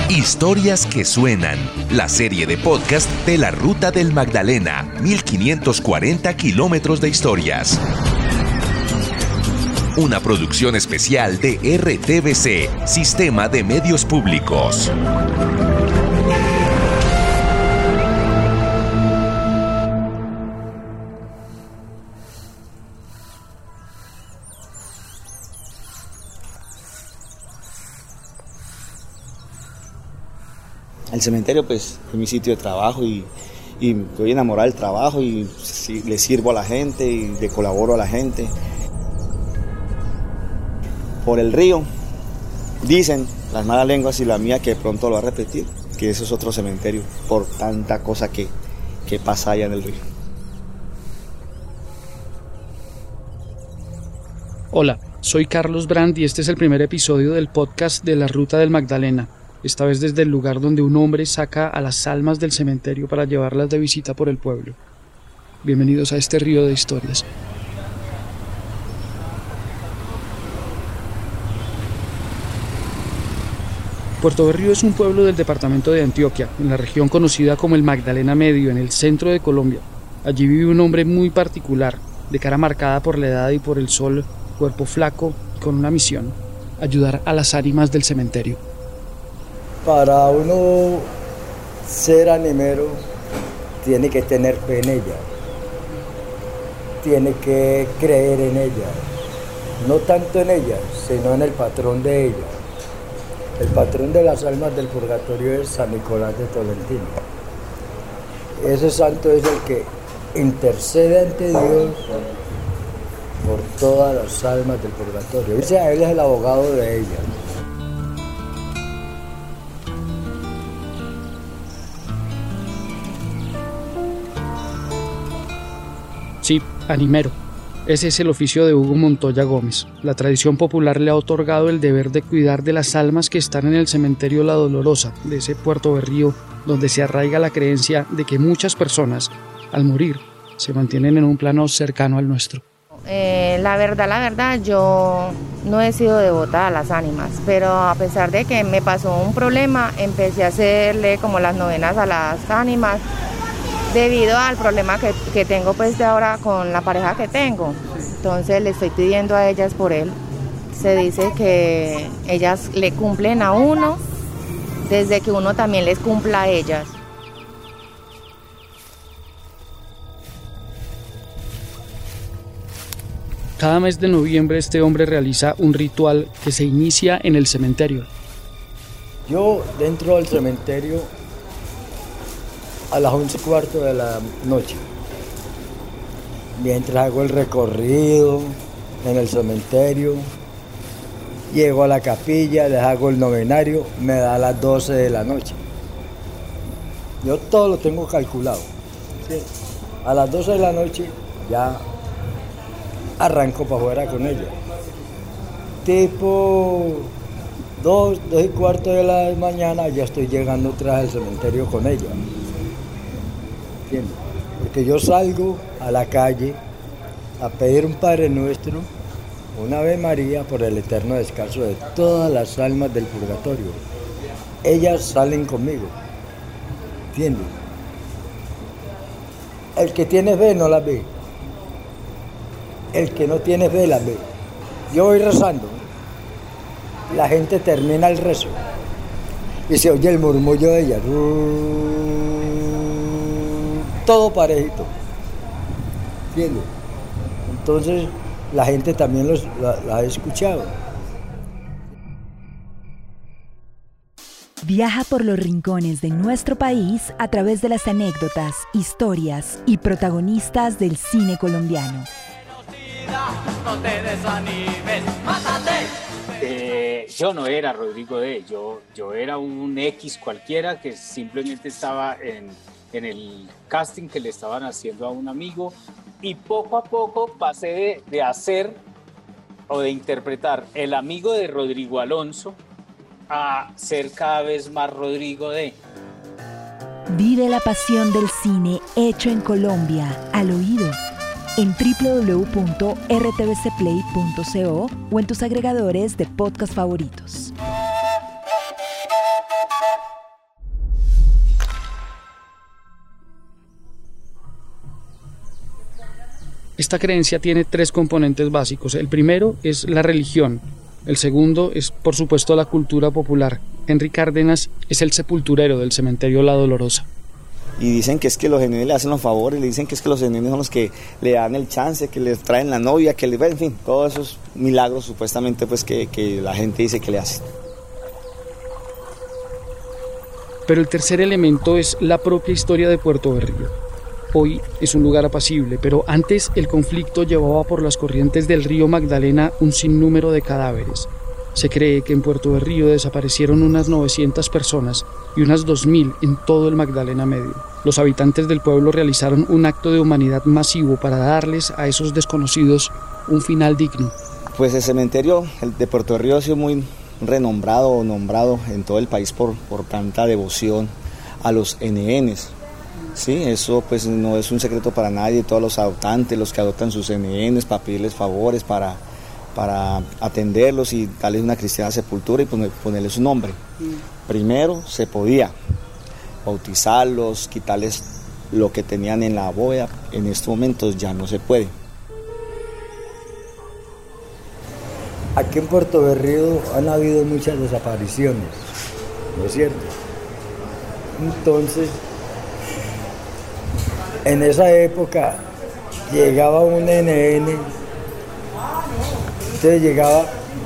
Historias que suenan, la serie de podcast de la Ruta del Magdalena, 1540 kilómetros de historias. Una producción especial de RTVC, Sistema de Medios Públicos. El cementerio pues es mi sitio de trabajo y estoy enamorado del trabajo y le sirvo a la gente y le colaboro a la gente. Por el río, dicen las malas lenguas y la mía que pronto lo va a repetir, que eso es otro cementerio por tanta cosa que pasa allá en el río. Hola, soy Carlos Brand y este es el primer episodio del podcast de la Ruta del Magdalena. Esta vez desde el lugar donde un hombre saca a las almas del cementerio para llevarlas de visita por el pueblo. Bienvenidos a este río de historias. Puerto Berrío es un pueblo del departamento de Antioquia, en la región conocida como el Magdalena Medio, en el centro de Colombia. Allí vive un hombre muy particular, de cara marcada por la edad y por el sol, cuerpo flaco, con una misión: ayudar a las ánimas del cementerio. Para uno ser animero, tiene que tener fe en ella, tiene que creer en ella, no tanto en ella, sino en el patrón de ella. El patrón de las almas del purgatorio es San Nicolás de Tolentino. Ese santo es el que intercede ante Dios por todas las almas del purgatorio. Él es el abogado de ellas. Sí, animero. Ese es el oficio de Hugo Montoya Gómez. La tradición popular le ha otorgado el deber de cuidar de las almas que están en el cementerio La Dolorosa, de ese Puerto Berrío, donde se arraiga la creencia de que muchas personas, al morir, se mantienen en un plano cercano al nuestro. La verdad, yo no he sido devota a las ánimas, pero a pesar de que me pasó un problema, empecé a hacerle como las novenas a las ánimas, debido al problema que tengo pues de ahora con la pareja que tengo. Entonces le estoy pidiendo a ellas por él. Se dice que ellas le cumplen a uno desde que uno también les cumpla a ellas. Cada mes de noviembre este hombre realiza un ritual que se inicia en el cementerio. Yo dentro del cementerio a las 11:15 de la noche, mientras hago el recorrido en el cementerio, llego a la capilla, les hago el novenario, me da a las 12 de la noche. Yo todo lo tengo calculado. ¿Sí? A las 12 de la noche ya arranco para afuera con ella. Tipo 2:15 de la mañana ya estoy llegando tras el cementerio con ella. ¿Entiendes? Porque yo salgo a la calle a pedir un Padre Nuestro, una Ave María por el eterno descanso de todas las almas del purgatorio. Ellas salen conmigo, ¿entiendes? El que tiene fe no las ve, el que no tiene fe las ve. Yo voy rezando, la gente termina el rezo y se oye el murmullo de ellas. Todo parejito, ¿entiendes? Entonces la gente también la ha escuchado. Viaja por los rincones de nuestro país a través de las anécdotas, historias y protagonistas del cine colombiano. No te desanimes, mátate. Yo no era Rodrigo D. Yo era un X cualquiera que simplemente estaba en el casting que le estaban haciendo a un amigo, y poco a poco pasé de hacer o de interpretar el amigo de Rodrigo Alonso a ser cada vez más Rodrigo D. Vive la pasión del cine hecho en Colombia al oído en www.rtvcplay.co o en tus agregadores de podcast favoritos. Esta creencia tiene 3 componentes básicos. El primero es la religión. El segundo es, por supuesto, la cultura popular. Henry Cárdenas es el sepulturero del cementerio La Dolorosa. Y dicen que es que los NN le hacen los favores, le dicen que es que los NN son los que le dan el chance, que les traen la novia, que en fin, todos esos milagros supuestamente pues que la gente dice que le hacen. Pero el tercer elemento es la propia historia de Puerto Berrío. Hoy es un lugar apacible, pero antes el conflicto llevaba por las corrientes del río Magdalena un sinnúmero de cadáveres. Se cree que en Puerto Berrío desaparecieron unas 900 personas y unas 2000 en todo el Magdalena Medio. Los habitantes del pueblo realizaron un acto de humanidad masivo para darles a esos desconocidos un final digno. Pues el cementerio de Puerto Berrío ha sido muy nombrado en todo el país por tanta devoción a los NNs. Sí, eso pues no es un secreto para nadie, todos los adoptantes, los que adoptan sus NNs para pedirles favores, para atenderlos y darles una cristiana sepultura y ponerles su nombre. Primero se podía bautizarlos, quitarles lo que tenían en la bóveda, en estos momentos ya no se puede. Aquí en Puerto Berrío han habido muchas desapariciones, ¿no es cierto? Entonces, en esa época llegaba un NN, entonces llegaba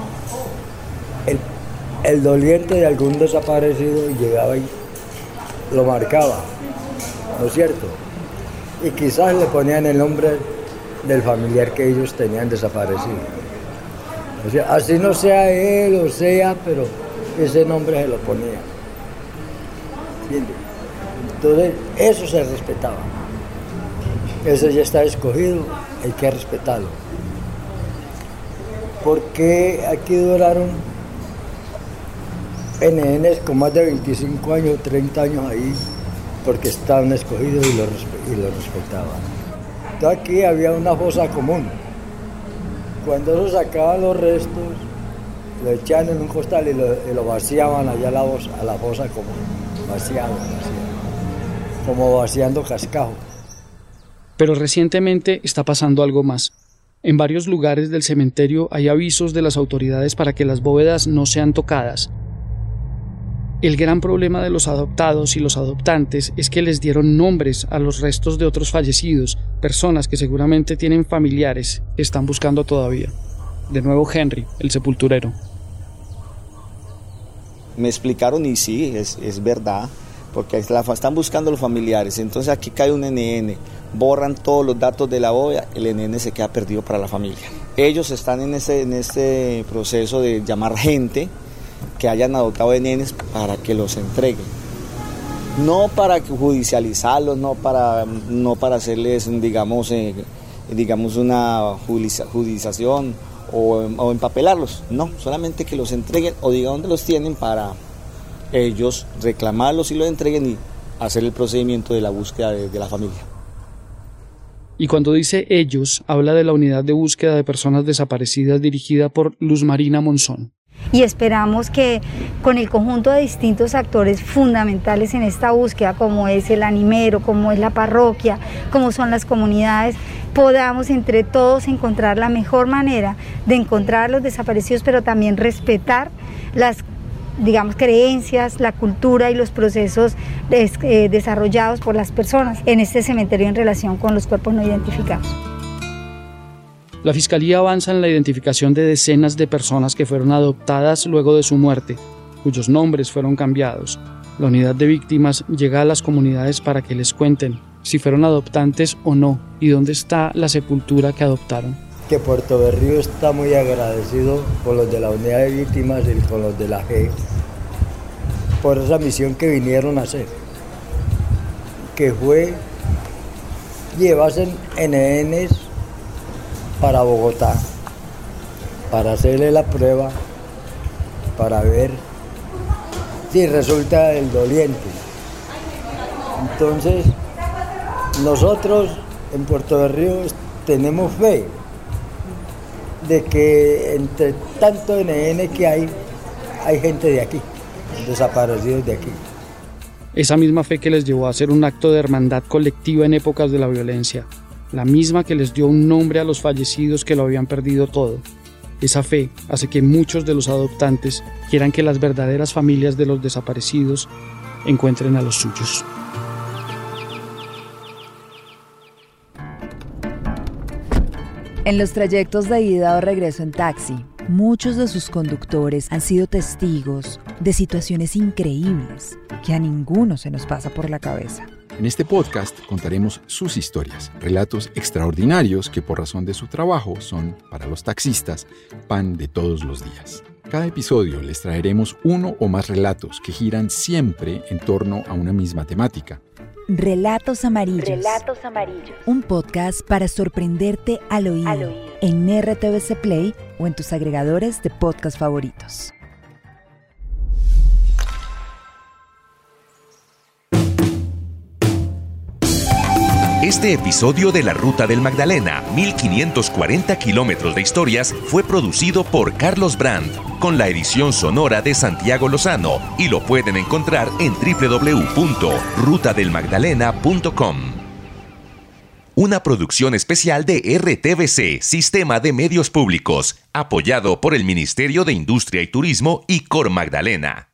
el doliente de algún desaparecido y llegaba y lo marcaba, ¿no es cierto? Y quizás le ponían el nombre del familiar que ellos tenían desaparecido. O sea, así no sea él o sea, pero ese nombre se lo ponía. ¿Entiendes? Entonces, eso se respetaba. Eso ya está escogido, hay que respetarlo. Porque aquí duraron NNs con más de 25 años, 30 años ahí, porque estaban escogidos y lo respetaban. Entonces aquí había una fosa común. Cuando eso sacaban los restos, lo echaban en un costal y lo vaciaban allá a la fosa común. Vaciado, como vaciando cascajo. Pero recientemente está pasando algo más. En varios lugares del cementerio hay avisos de las autoridades para que las bóvedas no sean tocadas. El gran problema de los adoptados y los adoptantes es que les dieron nombres a los restos de otros fallecidos, personas que seguramente tienen familiares que están buscando todavía. De nuevo Henry, el sepulturero. Me explicaron y sí, es verdad, porque están buscando los familiares, entonces aquí cae un NN, borran todos los datos de la bóveda, el NN se queda perdido para la familia. Ellos están en este proceso de llamar gente que hayan adoptado NNs para que los entreguen. No para judicializarlos, no para hacerles, digamos una judicialización o empapelarlos, no, solamente que los entreguen o digan dónde los tienen para ellos reclamarlos y los entreguen y hacer el procedimiento de la búsqueda de la familia. Y cuando dice ellos, habla de la unidad de búsqueda de personas desaparecidas dirigida por Luz Marina Monzón. Y esperamos que con el conjunto de distintos actores fundamentales en esta búsqueda, como es el animero, como es la parroquia, como son las comunidades, podamos entre todos encontrar la mejor manera de encontrar a los desaparecidos, pero también respetar las creencias, la cultura y los procesos desarrollados por las personas en este cementerio en relación con los cuerpos no identificados. La Fiscalía avanza en la identificación de decenas de personas que fueron adoptadas luego de su muerte, cuyos nombres fueron cambiados. La unidad de víctimas llega a las comunidades para que les cuenten si fueron adoptantes o no y dónde está la sepultura que adoptaron. Que Puerto Berrío está muy agradecido con los de la unidad de víctimas y con los de la G por esa misión que vinieron a hacer, que fue llevarse NNs para Bogotá, para hacerle la prueba, para ver si resulta el doliente. Entonces, nosotros en Puerto Berrío tenemos fe de que entre tanto NN que hay gente de aquí, desaparecidos de aquí. Esa misma fe que les llevó a hacer un acto de hermandad colectiva en épocas de la violencia. la misma que les dio un nombre a los fallecidos que lo habían perdido todo. Esa fe hace que muchos de los adoptantes quieran que las verdaderas familias de los desaparecidos encuentren a los suyos. En los trayectos de ida o regreso en taxi, muchos de sus conductores han sido testigos de situaciones increíbles que a ninguno se nos pasa por la cabeza. En este podcast contaremos sus historias, relatos extraordinarios que por razón de su trabajo son, para los taxistas, pan de todos los días. Cada episodio les traeremos uno o más relatos que giran siempre en torno a una misma temática. Relatos Amarillos. Relatos Amarillos. Un podcast para sorprenderte al oído. En RTVC Play o en tus agregadores de podcast favoritos. Este episodio de La Ruta del Magdalena, 1540 kilómetros de historias, fue producido por Carlos Brandt, con la edición sonora de Santiago Lozano, y lo pueden encontrar en www.rutadelmagdalena.com. Una producción especial de RTVC, Sistema de Medios Públicos, apoyado por el Ministerio de Industria y Turismo y Cor Magdalena.